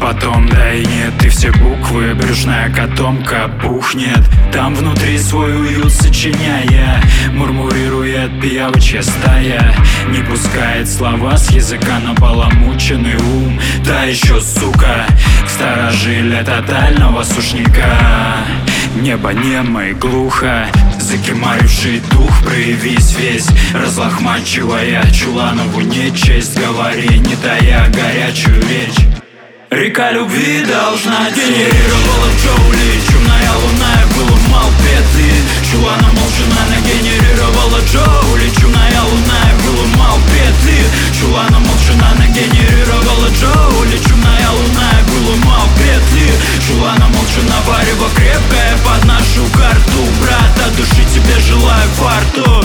потом, да и нет. И все буквы, брюшная котомка пухнет. Там внутри свой уют сочиняя, мурмурирует пиявочья стая. Не пускает слова с языка на баламученный ум. Та еще сука, сторожиль тотального сушняка. Небо немо и глухо, закимаривший дух, проявись весь, разлохмачивая Чуланову нечесть. Говори, не тая горячую речь. Река любви должна генерировала Джоули. Чумная луна, я выломал петли. Чулана молчана нагенерировала Джоули. Чумная луна, я выломал петли. Чулана молчана нагенерировала Джоули. Чумная луна, я выломал петли. Чулана молчана, варево крепкое под нашу карту. Брат, от души тебе желаю фарту.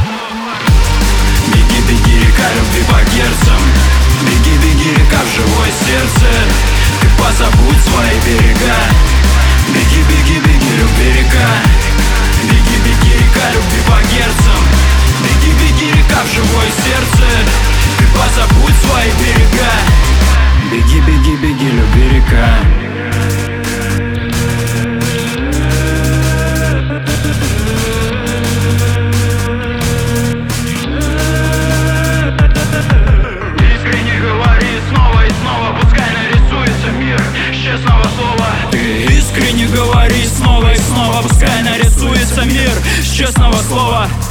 Беги, беги, река любви по герцам. Беги, беги, река в живое сердце. Ты позабудь свои берега. Беги, беги, беги, любви река. Беги, беги, река любви по герцам. Беги, беги, река в живое сердце. Ты позабудь свои берега. Беги, беги, беги, любви река. Искренне говори снова и снова, пускай нарисуется мир с честного слова.